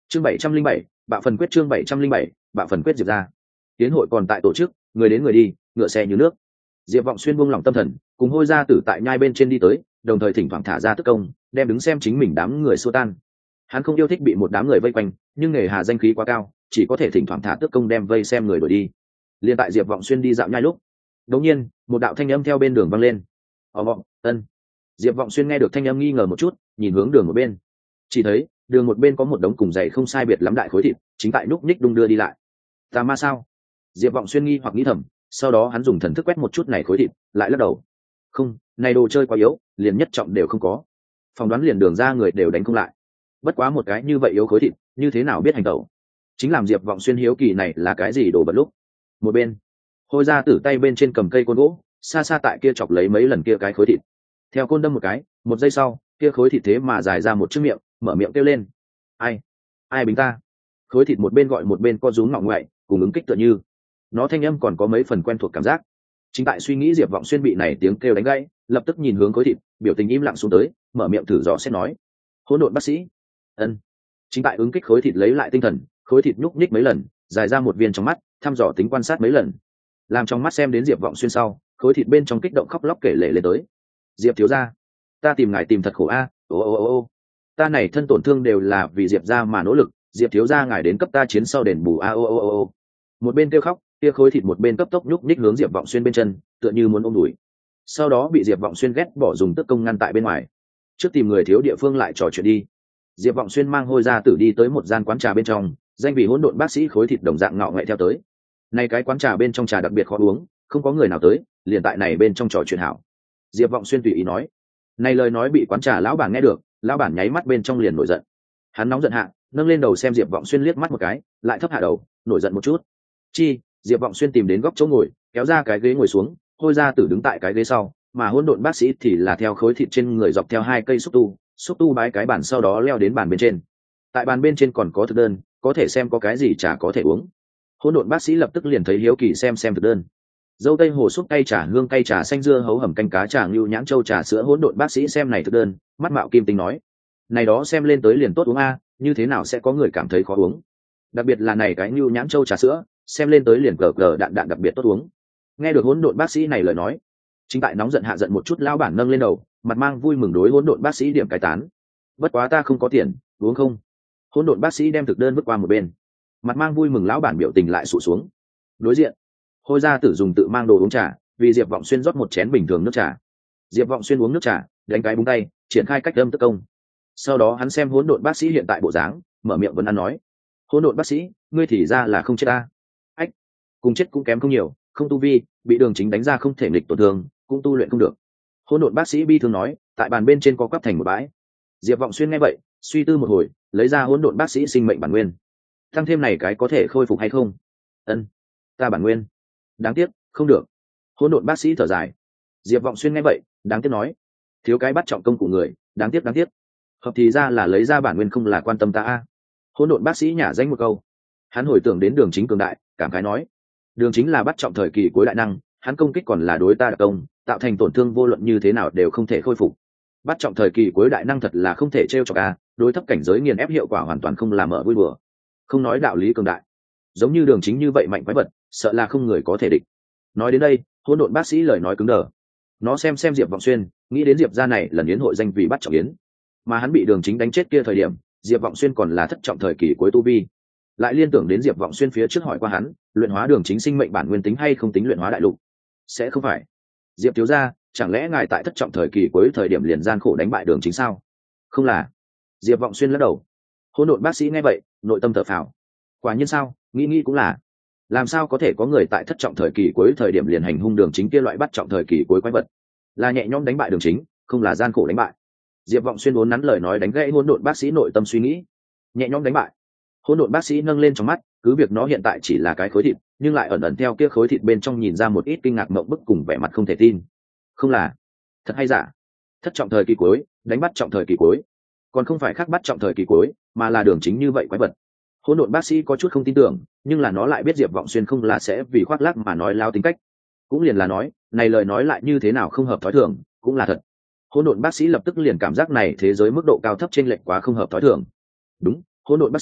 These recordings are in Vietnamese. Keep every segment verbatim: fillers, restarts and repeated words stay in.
chương bảy trăm linh bảy bạo phần quyết chương bảy trăm linh bảy bạo phần quyết diệp ra. Tiến hội còn tại tổ chức, người đến người đi, ngựa xe như nước. Diệp Vọng Xuyên buông lỏng tâm thần, cùng Hôi Gia Tử tại nhai bên trên đi tới, đồng thời thỉnh thoảng thả ra tức công, đem đứng xem chính mình đám người xua tan. Hắn không yêu thích bị một đám người vây quanh, nhưng nghề hà danh khí quá cao, chỉ có thể thỉnh thoảng thả tức công đem vây xem người đuổi đi. Liên tại Diệp Vọng Xuyên đi dạo nhai lúc, đột nhiên, một đạo thanh âm theo bên đường vang lên. "Ồ vọng, ân." Diệp Vọng Xuyên nghe được thanh âm nghi ngờ một chút, nhìn hướng đường một bên. Chỉ thấy, đường một bên có một đống cùng dày không sai biệt lắm đại khối thịt, chính tại núp ních đung đưa đi lại. "Tà ma sao?" Diệp Vọng Xuyên nghi hoặc nghĩ thầm, sau đó hắn dùng thần thức quét một chút này khối thịt, lại lắc đầu. "Không, này đồ chơi quá yếu, liền nhất trọng đều không có. Phỏng đoán liền đường ra người đều đánh không lại. Bất quá một cái như vậy yếu khối thịt, như thế nào biết hành tẩu?" Chính làm Diệp Vọng Xuyên hiếu kỳ này là cái gì đồ vật lúc. Một bên, Hôi Gia Tử tay bên trên cầm cây côn gỗ, xa xa tại kia chọc lấy mấy lần kia cái khối thịt. Theo côn đâm một cái, một giây sau, kia khối thịt thế mà dài ra một chiếc miệng, mở miệng kêu lên. "Ai? Ai bính ta?" Khối thịt một bên gọi một bên co rúm ngọng ngoại, cùng ứng kích tựa như. Nó thanh âm còn có mấy phần quen thuộc cảm giác. Chính tại suy nghĩ Diệp Vọng Xuyên bị này tiếng kêu đánh gãy, lập tức nhìn hướng khối thịt, biểu tình im lặng xuống tới, mở miệng thử dò xét nói. "Hỗn độn bác sĩ." Ân. Chính tại ứng kích khối thịt lấy lại tinh thần, khối thịt nhúc nhích mấy lần, dài ra một viên trong mắt, thăm dò tính quan sát mấy lần. Làm trong mắt xem đến Diệp Vọng Xuyên sau, khối thịt bên trong kích động khóc lóc kể lể lên tới. "Diệp thiếu gia, ta tìm ngài tìm thật khổ a, ô ô ô ô. Ta này thân tổn thương đều là vì Diệp gia mà nỗ lực, Diệp thiếu gia ngài đến cấp ta chiến sau đền bù a ô ô ô ô." Một bên kêu khóc, kia khối thịt một bên cấp tốc nhúc nhích hướng Diệp Vọng Xuyên bên chân, tựa như muốn ôm đùi. Sau đó bị Diệp Vọng Xuyên ghét bỏ dùng tức công ngăn tại bên ngoài. Trước tìm người thiếu địa phương lại trò chuyện đi. Diệp Vọng Xuyên mang Hôi Gia Tử đi tới một gian quán trà bên trong, danh vị hỗn độn bác sĩ khối thịt đồng dạng ngọ nghệ theo tới. Này cái quán trà bên trong trà đặc biệt khó uống, không có người nào tới, liền tại này bên trong trò chuyện hảo. Diệp Vọng Xuyên tùy ý nói. Này lời nói bị quán trà lão bản nghe được, lão bản nháy mắt bên trong liền nổi giận. Hắn nóng giận hạ, nâng lên đầu xem Diệp Vọng Xuyên liếc mắt một cái, lại thấp hạ đầu, nổi giận một chút. Chi? Diệp Vọng Xuyên tìm đến góc chỗ ngồi, kéo ra cái ghế ngồi xuống, Hôi Gia Tử đứng tại cái ghế sau, mà hỗn độn bác sĩ thì là theo khối thịt trên người dọc theo hai cây xúc tu, xúc tu bái cái bàn sau đó leo đến bàn bên trên. Tại bàn bên trên còn có thực đơn, có thể xem có cái gì trà có thể uống. Hỗn độn bác sĩ lập tức liền thấy hiếu kỳ xem xem thực đơn. Dâu tây hồ xúc cay trà hương cay trà xanh dưa hấu hầm canh cá trà ngưu nhãn châu trà sữa. Hỗn độn bác sĩ xem này thực đơn, mắt mạo kim tinh nói: "Này đó xem lên tới liền tốt uống a, như thế nào sẽ có người cảm thấy khó uống? Đặc biệt là này cái ngưu nhãn châu trà sữa, xem lên tới liền cờ cờ đạn đạn đặc biệt tốt uống." Nghe được hỗn độn bác sĩ này lời nói, chính tại nóng giận hạ giận một chút lão bản nâng lên đầu, mặt mang vui mừng đối hỗn độn bác sĩ điểm cái tán. "Bất quá ta không có tiền, uống không?" Hỗn độn bác sĩ đem thực đơn vứt qua một bên, mặt mang vui mừng lão bản biểu tình lại sụ xuống. Đối diện, Hôi Gia Tử dùng tự mang đồ uống trà, vì Diệp Vọng Xuyên rót một chén bình thường nước trà. Diệp Vọng Xuyên uống nước trà, đánh cái búng tay, triển khai cách âm tức công. Sau đó hắn xem hỗn độn bác sĩ hiện tại bộ dáng, mở miệng vấn an nói: "Hỗn độn bác sĩ, ngươi thì ra là không chết ta?" "Ách, cùng chết cũng kém không nhiều, không tu vi, bị đường chính đánh ra không thể nghịch tổn thương, cũng tu luyện không được." Hỗn độn bác sĩ bi thương nói, tại bàn bên trên có quắp thành một bãi. Diệp Vọng Xuyên nghe vậy, suy tư một hồi, lấy ra hỗn độn bác sĩ sinh mệnh bản nguyên. Tăng thêm này cái có thể khôi phục hay không? Ân, ta bản nguyên. Đáng tiếc, không được. Hỗn độn bác sĩ thở dài. Diệp Vọng Xuyên nghe vậy, đáng tiếc nói, thiếu cái bắt trọng công cụ người, đáng tiếc đáng tiếc. Hợp thì ra là lấy ra bản nguyên không là quan tâm ta a. Hỗn độn bác sĩ nhả danh một câu. Hắn hồi tưởng đến Đường Chính cường đại, cảm khái nói, Đường Chính là bắt trọng thời kỳ cuối đại năng, hắn công kích còn là đối ta đặc công, tạo thành tổn thương vô luận như thế nào đều không thể khôi phục. Bắt trọng thời kỳ cuối đại năng thật là không thể trêu chọc a, đối thấp cảnh giới nghiền ép hiệu quả hoàn toàn không làm ở vui đùa. Không nói đạo lý cường đại, giống như Đường Chính như vậy mạnh quái vật, sợ là không người có thể địch. Nói đến đây, hỗn độn bác sĩ lời nói cứng đờ. Nó xem xem Diệp Vọng Xuyên, nghĩ đến Diệp gia này lần yến hội danh vì bắt trọng yến, mà hắn bị Đường Chính đánh chết kia thời điểm, Diệp Vọng Xuyên còn là thất trọng thời kỳ cuối tu vi. Lại liên tưởng đến Diệp Vọng Xuyên phía trước hỏi qua hắn, luyện hóa Đường Chính sinh mệnh bản nguyên tính hay không tính luyện hóa đại lục. Sẽ không phải. Diệp thiếu gia, chẳng lẽ ngài tại thất trọng thời kỳ cuối thời điểm liền gian khổ đánh bại Đường Chính sao? Không là. Diệp Vọng Xuyên lắc đầu. Hỗn độn bác sĩ nghe vậy, nội tâm thở phào. Quả nhiên sao, nghĩ nghĩ cũng là. Làm sao có thể có người tại thất trọng thời kỳ cuối thời điểm liền hành hung Đường Chính kia loại bắt trọng thời kỳ cuối quái vật? Là nhẹ nhõm đánh bại Đường Chính, không là gian khổ đánh bại. Diệp Vọng Xuyên vốn nắn lời nói đánh gãy hỗn độn bác sĩ nội tâm suy nghĩ. Nhẹ nhõm đánh bại. Hỗn độn bác sĩ nâng lên trong mắt, cứ việc nó hiện tại chỉ là cái khối thịt, nhưng lại ẩn ẩn theo kia khối thịt bên trong nhìn ra một ít kinh ngạc mộng bức cùng vẻ mặt không thể tin. Không là, thật hay giả? Thất trọng thời kỳ cuối, đánh bắt trọng thời kỳ cuối, còn không phải khác bắt trọng thời kỳ cuối, mà là Đường Chính như vậy quái vật. Hỗn độn bác sĩ có chút không tin tưởng, nhưng là nó lại biết Diệp Vọng Xuyên không là sẽ vì khoác lác mà nói láo tính cách, cũng liền là nói, này lời nói lại như thế nào không hợp thói thường, cũng là thật. Hỗn độn bác sĩ lập tức liền cảm giác này thế giới mức độ cao thấp chênh lệch quá không hợp thói thường. Đúng, hỗn độn bác sĩ,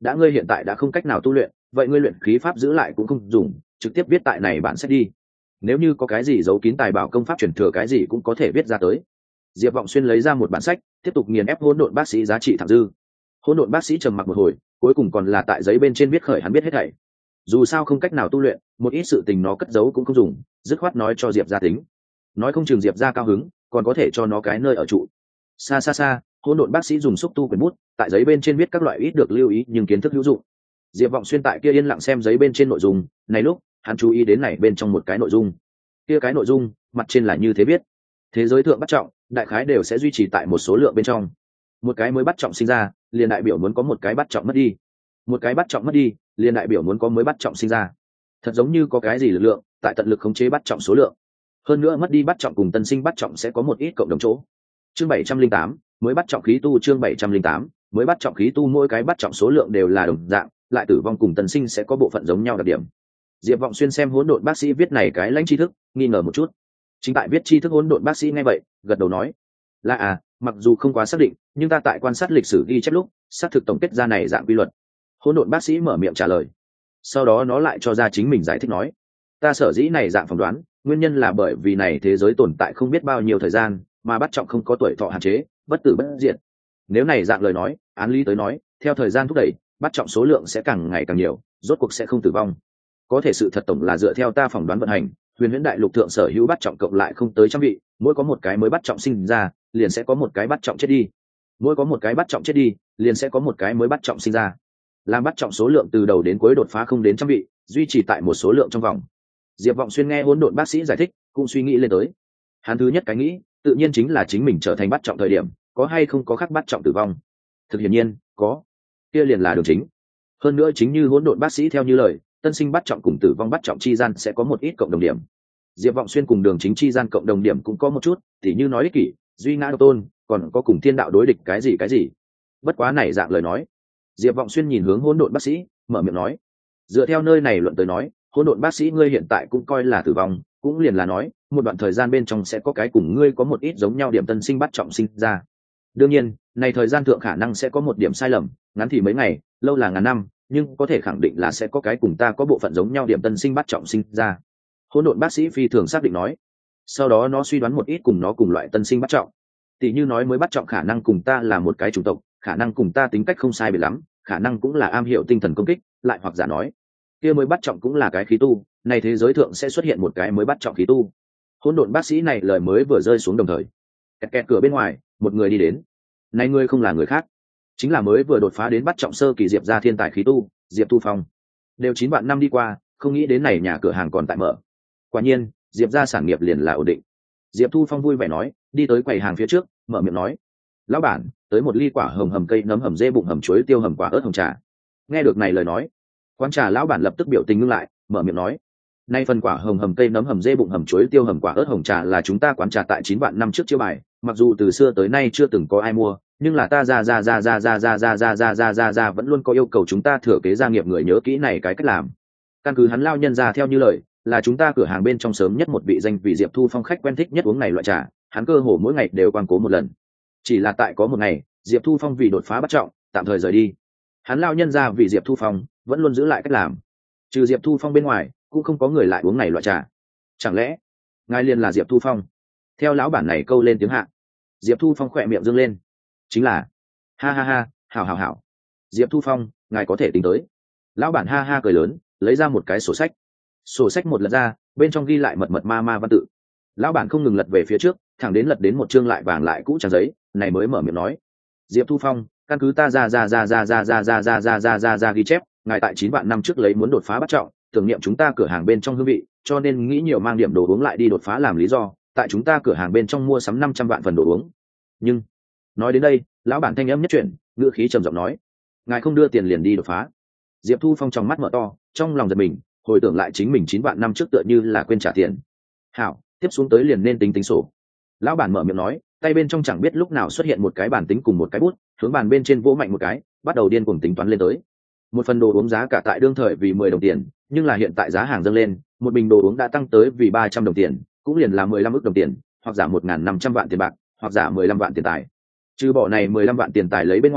đã ngươi hiện tại đã không cách nào tu luyện, vậy ngươi luyện khí pháp giữ lại cũng không dùng, trực tiếp viết tại này bản sách đi. Nếu như có cái gì giấu kín tài bảo công pháp truyền thừa cái gì cũng có thể viết ra tới. Diệp Vọng Xuyên lấy ra một bản sách, tiếp tục nghiền ép hỗn độn bác sĩ giá trị thẳng dư. Hỗn độn bác sĩ trầm mặc một hồi, cuối cùng còn là tại giấy bên trên viết khởi hắn biết hết thảy. Dù sao không cách nào tu luyện, một ít sự tình nó cất giấu cũng không dùng, dứt khoát nói cho Diệp gia tính. Nói không chừng Diệp gia cao hứng, còn có thể cho nó cái nơi ở trụ. Xa xa xa, hỗn độn bác sĩ dùng xúc tu quyển bút, tại giấy bên trên viết các loại ít được lưu ý nhưng kiến thức hữu dụng. Diệp Vọng Xuyên tại kia yên lặng xem giấy bên trên nội dung, này lúc, hắn chú ý đến này bên trong một cái nội dung. Kia cái nội dung, mặt trên là như thế viết: thế giới thượng bắt trọng, đại khái đều sẽ duy trì tại một số lượng bên trong. Một cái mới bắt trọng sinh ra, liền đại biểu muốn có một cái bắt trọng mất đi. Một cái bắt trọng mất đi, liền đại biểu muốn có mới bắt trọng sinh ra. Thật giống như có cái gì lực lượng tại tận lực khống chế bắt trọng số lượng. Hơn nữa mất đi bắt trọng cùng tân sinh bắt trọng sẽ có một ít cộng đồng chỗ. Chương bảy trăm linh tám, mới bắt trọng khí tu chương bảy trăm linh tám, mới bắt trọng khí tu mỗi cái bắt trọng số lượng đều là đồng dạng, lại tử vong cùng tân sinh sẽ có bộ phận giống nhau đặc điểm. Diệp Vọng Xuyên xem hỗn độn bác sĩ viết này cái lãnh tri thức, nghi ngờ một chút. Chính tại viết tri thức hỗn độn bác sĩ nghe vậy, gật đầu nói: "Là à, mặc dù không quá xác định, nhưng ta tại quan sát lịch sử ghi chép lúc, xác thực tổng kết ra này dạng quy luật." Hỗn độn bác sĩ mở miệng trả lời. Sau đó nó lại cho ra chính mình giải thích nói: "Ta sở dĩ này dạng phỏng đoán, nguyên nhân là bởi vì này thế giới tồn tại không biết bao nhiêu thời gian, mà bắt trọng không có tuổi thọ hạn chế, bất tử bất diệt. Nếu này dạng lời nói, án lý tới nói, theo thời gian thúc đẩy, bắt trọng số lượng sẽ càng ngày càng nhiều, rốt cuộc sẽ không tử vong. Có thể sự thật tổng là dựa theo ta phỏng đoán vận hành, huyền huyễn đại lục thượng sở hữu bắt trọng cộng lại không tới trăm vị, mỗi có một cái mới bắt trọng sinh ra, liền sẽ có một cái bắt trọng chết đi. Mỗi có một cái bắt trọng chết đi, liền sẽ có một cái mới bắt trọng sinh ra. Làm bắt trọng số lượng từ đầu đến cuối đột phá không đến trăm vị, duy trì tại một số lượng trong vòng." Diệp Vọng Xuyên nghe hỗn độn bác sĩ giải thích, cũng suy nghĩ lên tới. Hắn thứ nhất cái nghĩ, tự nhiên chính là chính mình trở thành bắt trọng thời điểm, có hay không có khác bắt trọng tử vong. Thực hiển nhiên, có. Kia liền là đường chính. Hơn nữa chính như hỗn độn bác sĩ theo như lời, tân sinh bắt trọng cùng tử vong bắt trọng chi gian sẽ có một ít cộng đồng điểm. Diệp Vọng Xuyên cùng đường chính chi gian cộng đồng điểm cũng có một chút, tỉ như nói ích kỷ, duy ngã độc tôn, còn có cùng thiên đạo đối địch cái gì cái gì. Bất quá này dạng lời nói, Diệp Vọng Xuyên nhìn hướng hỗn độn bác sĩ, mở miệng nói: "Dựa theo nơi này luận tới nói, hỗn độn bác sĩ ngươi hiện tại cũng coi là tử vong, cũng liền là nói, một đoạn thời gian bên trong sẽ có cái cùng ngươi có một ít giống nhau điểm tân sinh bắt trọng sinh ra. Đương nhiên, này thời gian thượng khả năng sẽ có một điểm sai lầm, ngắn thì mấy ngày, lâu là ngàn năm, nhưng có thể khẳng định là sẽ có cái cùng ta có bộ phận giống nhau điểm tân sinh bắt trọng sinh ra." Hỗn độn bác sĩ phi thường xác định nói. Sau đó nó suy đoán một ít cùng nó cùng loại tân sinh bắt trọng. Tỷ như nói mới bắt trọng khả năng cùng ta là một cái chủng tộc, khả năng cùng ta tính cách không sai biệt lắm, khả năng cũng là am hiểu tinh thần công kích, lại hoặc giả nói, kia mới bắt trọng cũng là cái khí tu, này thế giới thượng sẽ xuất hiện một cái mới bắt trọng khí tu. Hỗn độn bác sĩ này lời mới vừa rơi xuống đồng thời, kẹt kẹt cửa bên ngoài, một người đi đến. Này người không là người khác, chính là mới vừa đột phá đến bắt trọng sơ kỳ Diệp gia thiên tài khí tu, Diệp Thu Phong. Đều chín vạn năm đi qua, không nghĩ đến này nhà cửa hàng còn tại mở. Quả nhiên, Diệp gia sản nghiệp liền là ổn định. Diệp Thu Phong vui vẻ nói, đi tới quầy hàng phía trước, mở miệng nói: "Lão bản, tới một ly quả hồng hầm cây nấm hầm dê bụng hầm chuối tiêu hầm quả ớt hồng trà." Nghe được này lời nói, quán trà lão bản lập tức biểu tình ngưng lại, mở miệng nói: "Nay phần quả hồng hầm cây nấm hầm dê bụng hầm chuối tiêu hầm quả ớt hồng trà là chúng ta quán trà tại chín vạn năm trước chiêu bài, mặc dù từ xưa tới nay chưa từng có ai mua, nhưng là ta ra ra ra ra ra ra ra ra ra ra ra ra vẫn luôn có yêu cầu chúng ta thừa kế gia nghiệp người nhớ kỹ này cái cách làm. Căn cứ hắn lao nhân ra theo như lời, là chúng ta cửa hàng bên trong sớm nhất một vị danh vị Diệp Thu Phong khách quen thích nhất uống này loại trà, hắn cơ hồ mỗi ngày đều quan cố một lần. Chỉ là tại có một ngày, Diệp Thu Phong vì đột phá bắt trọng, tạm thời rời đi. Hắn lao nhân ra vì Diệp Thu Phong vẫn luôn giữ lại cách làm. Trừ Diệp Thu Phong bên ngoài, cũng không có người lại uống này loại trà. Chẳng lẽ ngài liền là Diệp Thu Phong?" Theo lão bản này câu lên tiếng hạ, Diệp Thu Phong khỏe miệng dương lên. "Chính là." "Ha ha ha, hảo hảo hảo. Diệp Thu Phong, ngài có thể tính tới." Lão bản ha ha cười lớn, lấy ra một cái sổ sách. Sổ sách một lật ra, bên trong ghi lại mật mật ma ma văn tự. Lão bản không ngừng lật về phía trước, thẳng đến lật đến một chương lại vàng lại cũ trang giấy, này mới mở miệng nói: "Diệp Thu Phong, căn cứ ta ra ra ra ra ra ra ra ra ra ra ra ra ghi chép, ngài tại chín vạn năm trước lấy muốn đột phá bắt trọng, tưởng niệm chúng ta cửa hàng bên trong hương vị, cho nên nghĩ nhiều mang điểm đồ uống lại đi đột phá làm lý do, tại chúng ta cửa hàng bên trong mua sắm năm trăm vạn phần đồ uống. Nhưng..." Nói đến đây, lão bản thanh âm nhất chuyển, ngữ khí trầm giọng nói: "Ngài không đưa tiền liền đi đột phá." Diệp Thu Phong trong mắt mở to, trong lòng giật mình, hồi tưởng lại chính mình chín vạn năm trước tựa như là quên trả tiền. "Hảo, tiếp xuống tới liền nên tính tính sổ." Lão bản mở miệng nói, tay bên trong chẳng biết lúc nào xuất hiện một cái bàn tính cùng một cái bút, hướng bàn bên trên vỗ mạnh một cái, bắt đầu điên cuồng tính toán lên tới. Một phần đồ uống giá cả tại đương thời vì mười đồng tiền, nhưng là hiện tại giá hàng dâng lên, một bình đồ uống đã tăng tới vì ba trăm đồng tiền, cũng liền là mười lăm ức đồng tiền, hoặc giả một nghìn năm trăm vạn tiền bạc, hoặc giả mười lăm vạn tiền tài. Trừ bỏ này mười lăm vạn tiền tài lấy bên ngoài,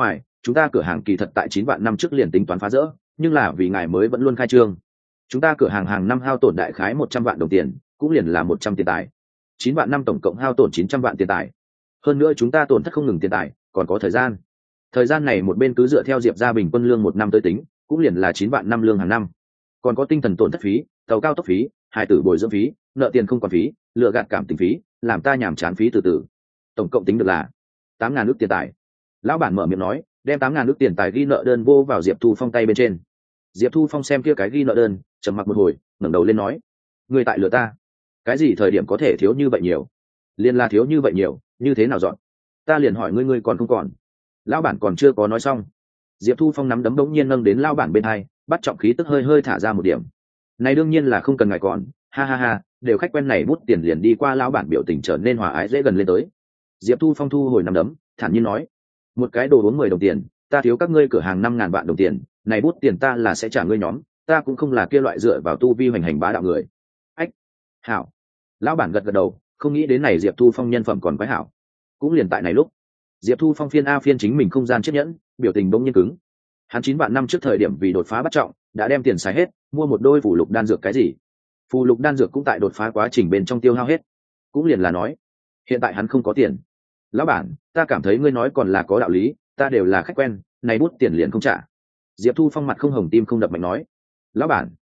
chúng ta cửa hàng kỳ thật tại chín vạn năm trước liền tính toán phá rỡ, nhưng là vì ngài mới vẫn luôn khai trương. Chúng ta cửa hàng hàng năm hao tổn đại khái một trăm vạn đồng tiền, cũng liền là một trăm tiền tài. Chín vạn năm tổng cộng hao tổn chín trăm vạn tiền tài. Hơn nữa chúng ta tổn thất không ngừng tiền tài, còn có thời gian. Thời gian này một bên cứ dựa theo Diệp gia bình quân lương một năm tới tính, cũng liền là chín vạn năm lương hàng năm. Còn có tinh thần tổn thất phí, tàu cao tốc phí, hài tử bồi dưỡng phí, nợ tiền không còn phí, lựa gạt cảm tình phí, làm ta nhàm chán phí từ từ. Tổng cộng tính được là tám ngàn ước tiền tài. Lão bản mở miệng nói, đem tám ngàn ước tiền tài ghi nợ đơn vô vào Diệp Thu Phong tay bên trên. Diệp Thu Phong xem kia cái ghi nợ đơn, trầm mặc một hồi, ngẩng đầu lên nói: "Ngươi tại lừa ta? Cái gì thời điểm có thể thiếu như vậy nhiều? Liên là thiếu như vậy nhiều, như thế nào dọn? Ta liền hỏi ngươi, ngươi còn không còn?" Lão bản còn chưa có nói xong, Diệp Thu Phong nắm đấm bỗng nhiên nâng đến lão bản bên hai, bắt trọng khí tức hơi hơi thả ra một điểm. "Này đương nhiên là không cần ngài còn, ha ha ha, đều khách quen này bút tiền liền đi qua." Lão bản biểu tình trở nên hòa ái dễ gần lên tới. Diệp Thu Phong thu hồi nắm đấm, thản nhiên nói: "Một cái đồ uống mười đồng tiền, ta thiếu các ngươi cửa hàng năm ngàn vạn đồng tiền, này bút tiền ta là sẽ trả ngươi nhóm, ta cũng không là kia loại dựa vào tu vi hoành hành bá đạo người." Ách, hảo. Lão bản gật gật đầu, không nghĩ đến này Diệp Thu Phong nhân phẩm còn quái hảo. Cũng liền tại này lúc, Diệp Thu Phong phiên a phiên chính mình không gian chiếc nhẫn, biểu tình bỗng nhiên cứng. Hắn chín vạn năm trước thời điểm vì đột phá bắt trọng, đã đem tiền xài hết, mua một đôi phù lục đan dược cái gì. Phù lục đan dược cũng tại đột phá quá trình bên trong tiêu hao hết. Cũng liền là nói, hiện tại hắn không có tiền. Lão bản, ta cảm thấy ngươi nói còn là có đạo lý, ta đều là khách quen, này bút tiền liền không trả. Diệp Thu Phong mặt không hồng tim không đập mạnh nói: "Lão bản,